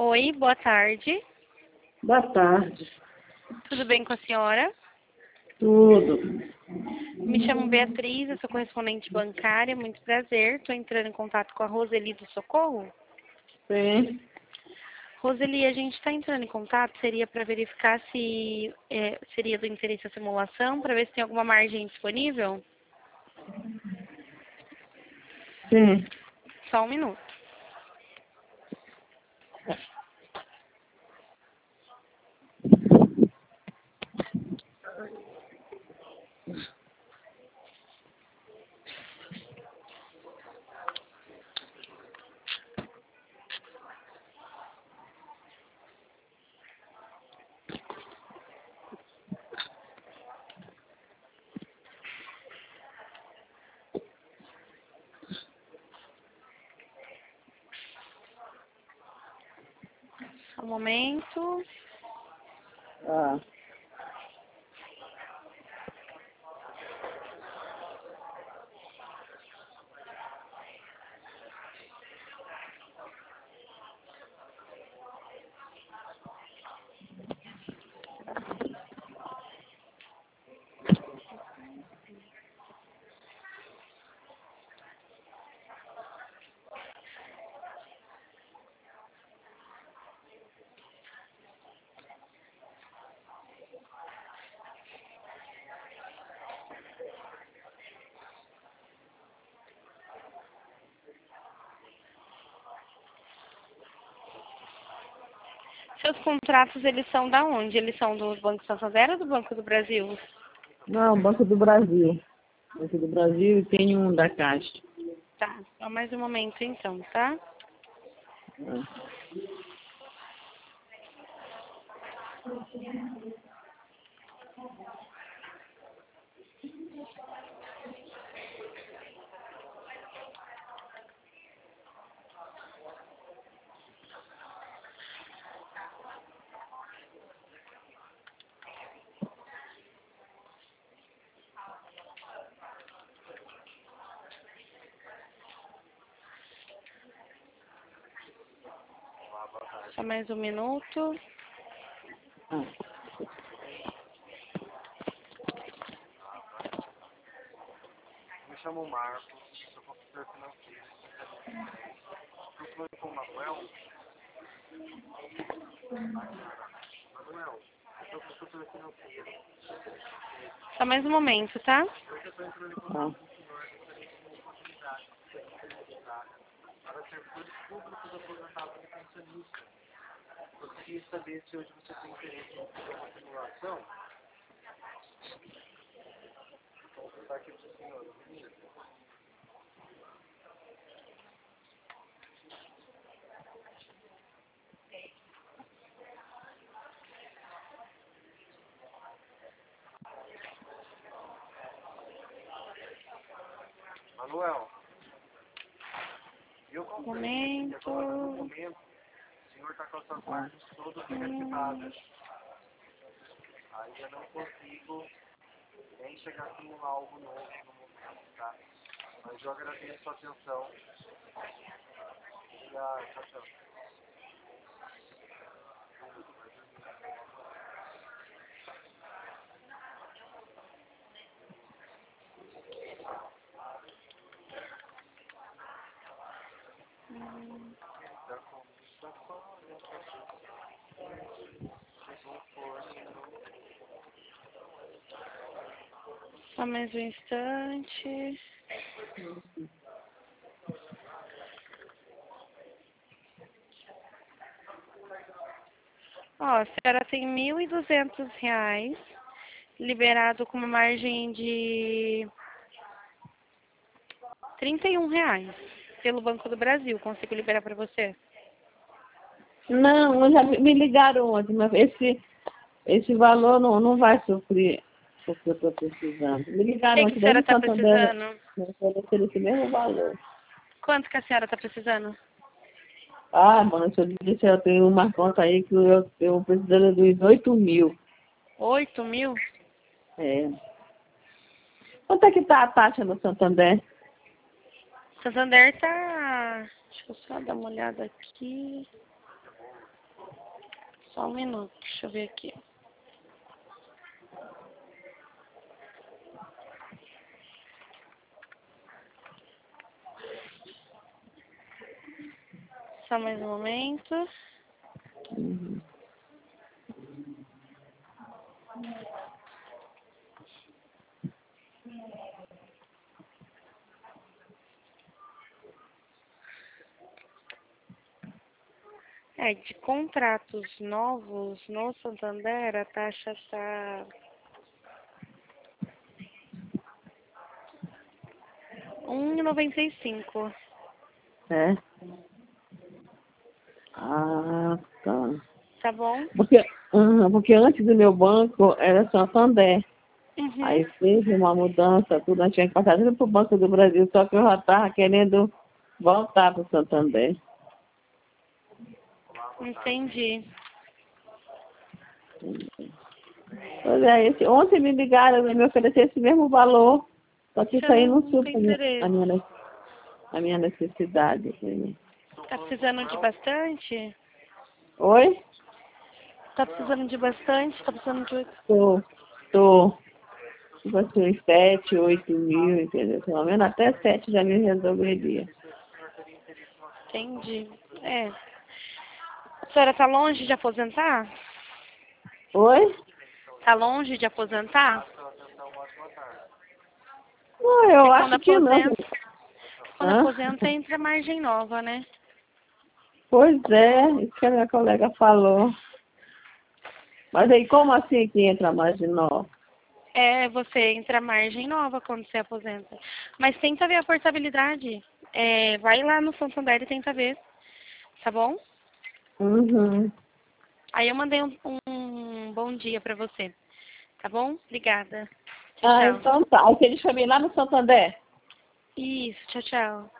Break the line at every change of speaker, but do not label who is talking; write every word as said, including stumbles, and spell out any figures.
Oi, boa tarde.
Boa tarde.
Tudo bem com a senhora?
Tudo.
Me chamo Beatriz, eu sou correspondente bancária, muito prazer. Estou entrando em contato com a Roseli do Socorro.
Sim.
Roseli, a gente está entrando em contato, seria para verificar se é, seria do interesse a simulação, para ver se tem alguma margem disponível?
Sim.
Só um minuto. Só um momento.
Ah.
Seus contratos, eles são da onde? Eles são do Banco Santander ou do Banco do Brasil?
Não, Banco do Brasil. Banco do Brasil e tem um da Caixa.
Tá, só mais um momento então, tá?
Ah.
Só mais um minuto.
Ah.
Me chamo Marcos, sou consultor financeiro. Eu falei com o Manuel. Manuel, eu sou consultor financeiro.
Só mais um momento, tá?
Hoje eu estou entrando em contato
Ah.
com o senhor, gostaria de uma oportunidade de ser credenciada para servidores públicos aposentados e pensionistas. Gostaria de saber se hoje você tem interesse em fazer uma simulação. Vou contar aqui para o senhor, um minuto. Manuel, eu comprei aqui agora no momento, o senhor está com as suas margens todas negativadas. Aí eu não consigo nem chegar a simular algo novo no momento, tá? Mas eu agradeço a sua atenção. E a tchau, tchau.
Só mais um instante. Ó, a senhora tem mil e duzentos reais, liberado com uma margem de trinta e um reais pelo Banco do Brasil. Consigo liberar para você?
Não, já me me ligaram ontem, mas esse, esse valor não, não vai suprir o que eu estou precisando. Me
O
ligaram
que, que a
ontem,
senhora
desde
está
Santander,
precisando?
me ofereceram esse mesmo valor.
Quanto que a senhora está precisando?
Ah, mano, se eu disse, eu tenho uma conta aí que eu, eu preciso dos oito mil.
Oito mil?
É. Quanto é que tá a taxa no Santander?
Santander tá... Deixa eu só dar uma olhada aqui. Só um minuto, deixa eu ver aqui. Só mais um momento.
Uhum.
É, de contratos novos no Santander, a taxa está um e noventa e cinco.
É? Ah, tá.
Tá bom?
Porque, uhum, porque antes do meu banco era Santander.
Uhum.
Aí teve uma mudança, tudo, nós tínhamos que passar tudo para o Banco do Brasil, só que eu já estava querendo voltar para o Santander.
Entendi.
Pois é, esse, ontem me ligaram e me ofereceram esse mesmo valor, só que isso aí não
Não
supre
tem
a minha, a
interesse.
minha ne- a minha necessidade. Né?
Tá precisando de bastante?
Oi?
Tá precisando de bastante? Tá precisando de...
Tô, tô, tipo assim, uns sete, oito mil, entendeu? Pelo menos até sete já me resolveria.
Entendi. É. A senhora tá longe de aposentar?
Oi?
Tá longe de aposentar?
Não, eu
Porque quando
acho que não.
aposenta, quando
Hã?
aposenta entra margem nova, né?
Pois é, isso que a minha colega falou. Mas aí como assim que entra marginal?
É, você entra margem nova quando você aposenta. Mas tenta ver a portabilidade. É, vai lá no Santander e tenta ver. Tá bom?
Uhum.
Aí eu mandei um, um bom dia pra você. Tá bom? Obrigada. Tchau,
Ah,
tchau.
então tá. Aí você deixa eu ir lá no Santander?
Isso, tchau, tchau.